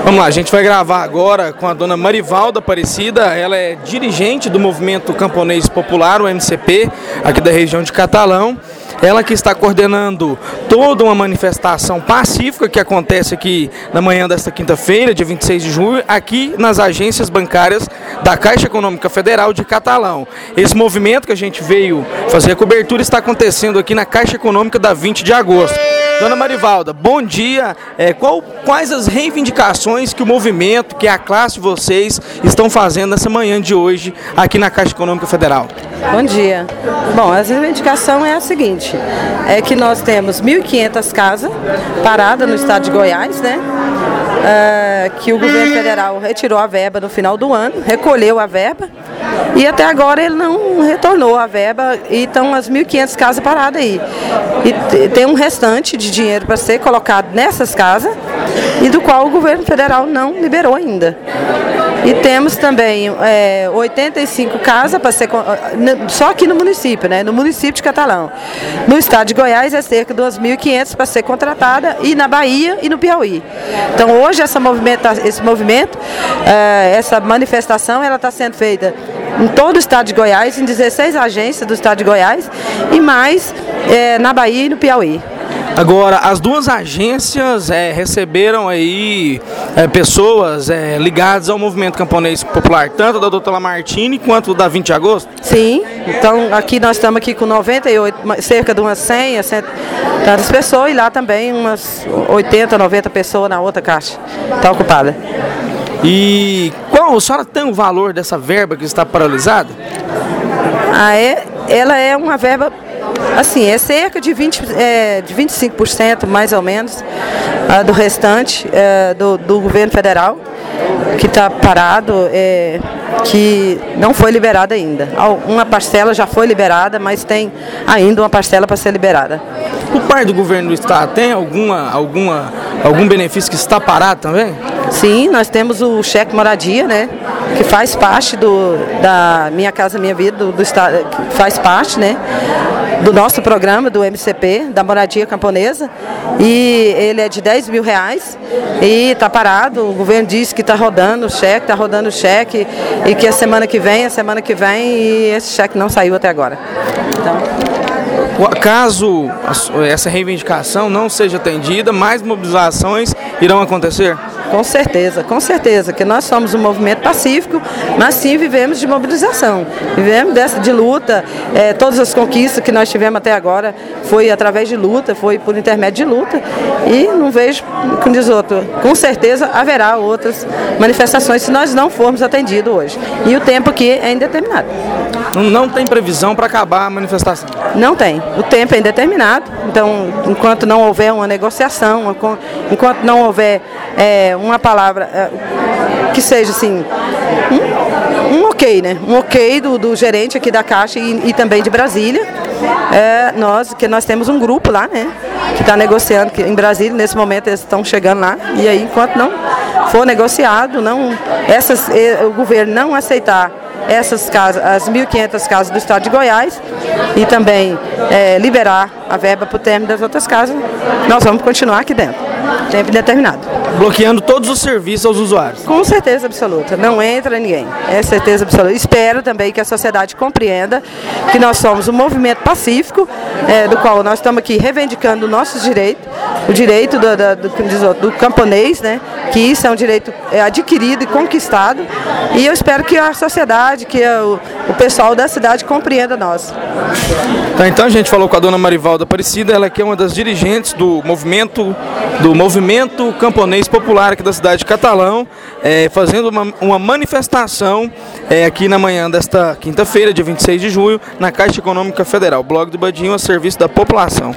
Vamos lá, a gente vai gravar agora com a dona Marivalda Aparecida. Ela é dirigente do Movimento Camponês Popular, o MCP, aqui da região de Catalão. Ela que está coordenando toda uma manifestação pacífica que acontece aqui na manhã desta quinta-feira, dia 26 de junho, aqui nas agências bancárias da Caixa Econômica Federal de Catalão. Esse movimento que a gente veio fazer a cobertura está acontecendo aqui na Caixa Econômica da 20 de agosto. Dona Marivalda, bom dia. Quais as reivindicações que o movimento, que a classe de vocês estão fazendo nessa manhã de hoje aqui na Caixa Econômica Federal? Bom dia. Bom, a reivindicação é a seguinte, é que nós temos 1.500 casas paradas no estado de Goiás, né? Que o governo federal retirou a verba no final do ano, recolheu a verba e até agora ele não retornou a verba e estão as 1.500 casas paradas aí. E tem um restante de dinheiro para ser colocado nessas casas e do qual o governo federal não liberou ainda. E temos também 85 casas para ser só aqui no município, né? No município de Catalão. No estado de Goiás é cerca de 2.500 para ser contratada e na Bahia e no Piauí. Então hoje essa manifestação ela está sendo feita em todo o estado de Goiás, em 16 agências do estado de Goiás e mais na Bahia e no Piauí. Agora, as duas agências receberam aí pessoas ligadas ao movimento camponês popular, tanto da doutora Lamartine quanto da 20 de agosto? Sim, então aqui nós estamos aqui com 98, cerca de umas 100 a 100 tantas pessoas e lá também umas 80, 90 pessoas na outra caixa, está ocupada. E qual, a senhora tem o valor dessa verba que está paralisada? Ela é uma verba, assim, é cerca de 25% mais ou menos do restante do governo federal, que está parado, que não foi liberada ainda. Uma parcela já foi liberada, mas tem ainda uma parcela para ser liberada. Por parte do governo do estado, tem algum benefício que está parado também? Sim, nós temos o cheque moradia, né, que faz parte da Minha Casa Minha Vida, do estado, que faz parte, né, do nosso programa, do MCP, da moradia camponesa, e ele é de R$10 mil e está parado. O governo diz que está rodando o cheque, e que a semana que vem, e esse cheque não saiu até agora. Caso essa reivindicação não seja atendida, mais mobilizações irão acontecer? Com certeza, que nós somos um movimento pacífico, mas sim vivemos de mobilização, vivemos de luta, todas as conquistas que nós tivemos até agora foi através de luta, foi por intermédio de luta, e não vejo, como diz outro, com certeza haverá outras manifestações se nós não formos atendidos hoje, e o tempo aqui é indeterminado. Não tem previsão para acabar a manifestação? Não tem, o tempo é indeterminado, então enquanto não houver uma negociação, enquanto não houver uma palavra que seja assim, um ok, né? Um ok do gerente aqui da Caixa e também de Brasília. Nós temos um grupo lá, né? Que está negociando em Brasília, nesse momento eles estão chegando lá, e aí enquanto não for negociado, o governo não aceitar essas casas, as 1.500 casas do estado de Goiás, e também liberar a verba para o término das outras casas, nós vamos continuar aqui dentro, tempo indeterminado. Bloqueando todos os serviços aos usuários? Com certeza absoluta, não entra ninguém, é certeza absoluta. Espero também que a sociedade compreenda que nós somos um movimento pacífico, do qual nós estamos aqui reivindicando nossos direitos, o direito do camponês, né, que isso é um direito adquirido e conquistado, e eu espero que a sociedade, que o pessoal da cidade compreenda nós. Então a gente falou com a dona Marivalda Aparecida, ela que é uma das dirigentes do movimento camponês popular aqui da cidade de Catalão, fazendo uma manifestação aqui na manhã desta quinta-feira, dia 26 de junho, na Caixa Econômica Federal. Blog do Badinho a serviço da população.